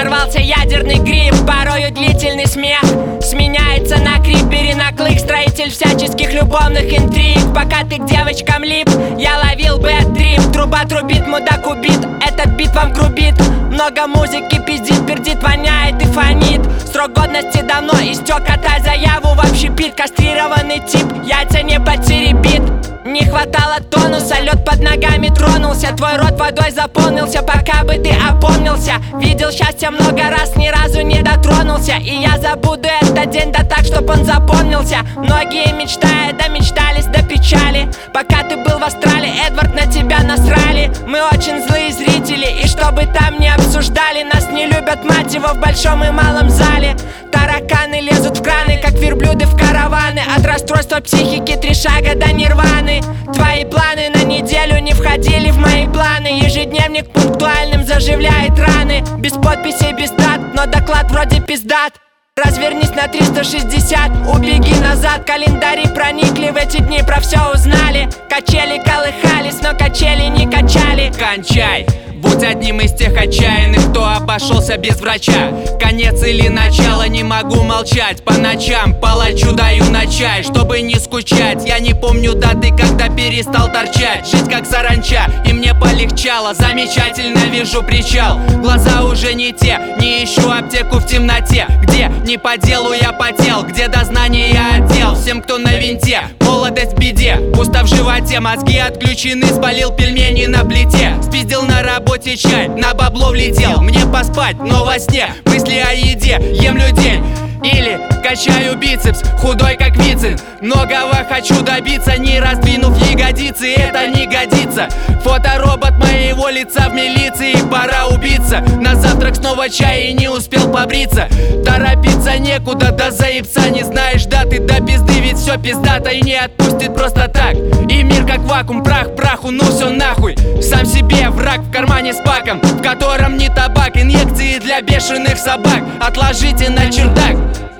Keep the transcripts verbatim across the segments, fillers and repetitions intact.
взорвался ядерный гриб. Порою длительный смех сменяется на крип. Перенаклык, строитель всяческих любовных интриг. Пока ты к девочкам лип, я ловил бэд-трип. Труба трубит, мудак убит, этот бит вам грубит. Много музыки пиздит, пердит, воняет и фонит. Срок годности давно истек, отдай заяву в общепит. Кастрированный тип, яйца не потеребит. Не хватало тонуса, лед под ногами тронулся. Твой рот водой заполнился, пока бы ты опомнился. Видел счастье много раз, ни разу не дотронулся. И я забуду этот день, да так, чтоб он запомнился. Многие мечтая, домечтались до печали. Пока ты был в астрале, Эдвард, на тебя насрали. Мы очень злые зрители, и чтобы там не обсуждали. Нас не любят, мать его, в большом и малом зале. Тараканы лезут в краны, как верблюды в караваны. От расстройства психики три шага до нирваны. Твои планы на неделю не входили в мои планы. Ежедневник пунктуальным заживляет раны. Без подписей, без дат, но доклад вроде пиздат. Развернись на триста шестьдесят, убеги назад. Календари проникли в эти дни, про все узнали. Качели колыхались, но качели не качали. Кончай, будь одним из тех отчаянных, кто обошелся без врача. Конец или начало, не могу молчать. По ночам палачу даю на чай, чтобы не скучать. Я не помню даты, когда перестал торчать. Жить как саранча, и мне полегчало. Замечательно вижу причал. Глаза уже не те, не ищу аптеку в темноте. Где не по делу я потел, где дознание я отдел. Всем, кто на винте, молодость в беде. Пусто в животе, мозги отключены. Спалил пельмени на плите, спиздил на работе чай, на бабло влетел. Мне поспать, но во сне мысли о еде. Ем людей или качаю бицепс, худой как Вицин. Многого хочу добиться, не раздвинув ягодицы. Это не годится. Фоторобот моего лица в милиции. Пора убиться. На завтрак снова чай и не успел побриться. Торопиться некуда, да заебца. Не знаешь даты, да пизды, ведь все пиздато и не отпустит просто так. И мир как вакуум, прах праху, ну все нахуй. Сам себе враг в кармане с паком, в котором не табак, инъекции для бешеных собак. Отложите на чердак.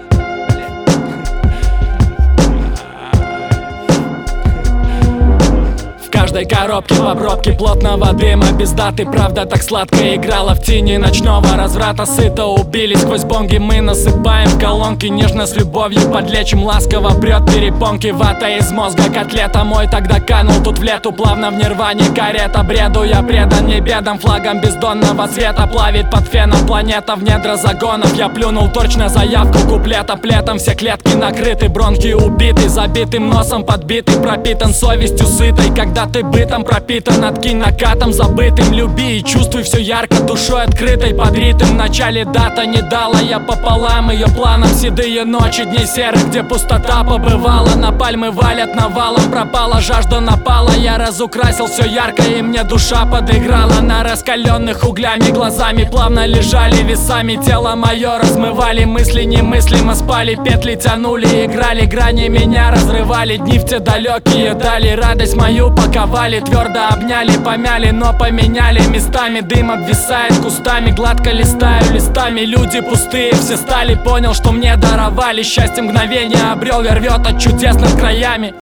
В каждой коробке по пробке плотного дыма. Без даты, правда так сладко играла в тени ночного разврата. Сыто убили, сквозь бонги мы насыпаем в колонки. Нежно с любовью подлечим, ласково прет перепонки. Вата из мозга, котлета мой тогда канул тут в лету. Плавно в нирване карета, бреду я предан не бедам. Флагом бездонного цвета плавит под феном планета. В недра загонов я плюнул точно заявку куплета. Плетом все клетки накрыты, бронхи убиты. Забитым носом подбитый, пропитан совестью сытой. Когда ты бытом пропитан, откинь накатом забытым. Люби и чувствуй все ярко, душой открытой под ритм. В начале дата не дала я пополам ее планам. Седые ночи, дней серых, где пустота побывала. На пальмы валят навалом, пропала жажда напала. Я разукрасил все ярко, и мне душа подыграла. На раскаленных углями глазами плавно лежали весами. Тело мое размывали, мысли немыслимо спали. Петли тянули, играли, грани меня разрывали. Дни в те далекие дали радость мою паковали, твердо обняли, помяли, но поменяли местами. Дым обвисает кустами, гладко листаю листами. Люди пустые все стали, понял, что мне даровали. Счастье мгновение обрел, я рвет от чудес над краями.